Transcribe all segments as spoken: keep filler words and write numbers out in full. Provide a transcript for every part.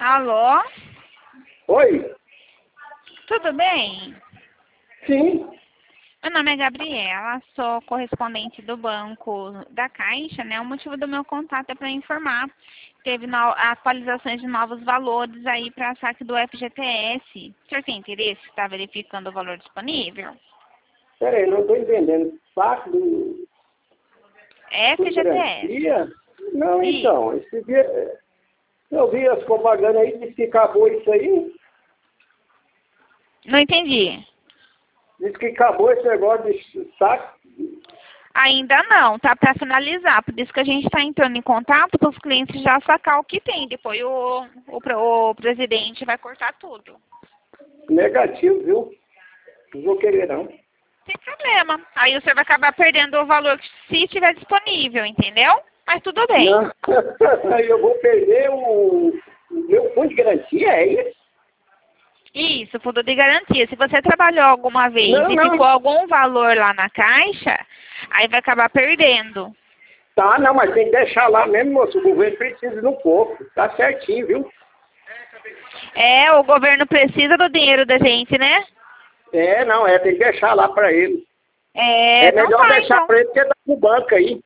Alô? Oi? Tudo bem? Sim. Meu nome é Gabriela, sou correspondente do banco da Caixa, né? O motivo do meu contato é para informar. Teve no, atualizações de novos valores aí para saque do F G T S. O senhor tem interesse? Está verificando o valor disponível? Peraí, não estou entendendo. Saco do, do F G T S. garantia? Não, Isso. então. Esse dia, eu vi as propagandas aí, disse que acabou isso aí. Não entendi. Disse que acabou esse negócio de saco. Ainda não, tá para finalizar. Por isso que a gente está entrando em contato com os clientes já sacar o que tem. Depois o, o, o presidente vai cortar tudo. Negativo, viu? Não vou querer, não. Sem problema. Aí o senhor vai acabar perdendo o valor se estiver disponível, entendeu? Mas tudo bem. Não. Aí eu vou perder o, o meu fundo de garantia, é isso? Isso, fundo de garantia. Se você trabalhou alguma vez Não, e não. ficou algum valor lá na caixa, aí vai acabar perdendo. Tá, não, mas tem que deixar lá mesmo, moço. O governo precisa de um pouco. Tá certinho, viu? É, o governo precisa do dinheiro da gente, né? É, não, é, tem que deixar lá pra ele. É, É não melhor tá, deixar então. pra ele que dar pro banco aí.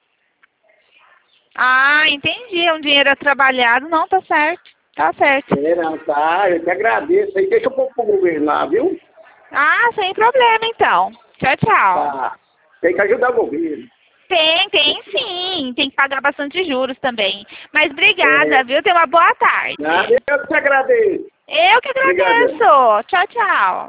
Ah, entendi. É um dinheiro trabalhado. Não, tá certo. Tá certo. É, não, tá, eu te agradeço aí. Deixa eu pôr pro governo lá, viu? Ah, sem problema, então. Tchau, tchau. Tá. Tem que ajudar o governo. Tem, tem sim. Tem que pagar bastante juros também. Mas obrigada, É. viu? Tenha uma boa tarde. Nada, eu te agradeço. Eu que Obrigado. agradeço. Tchau, tchau.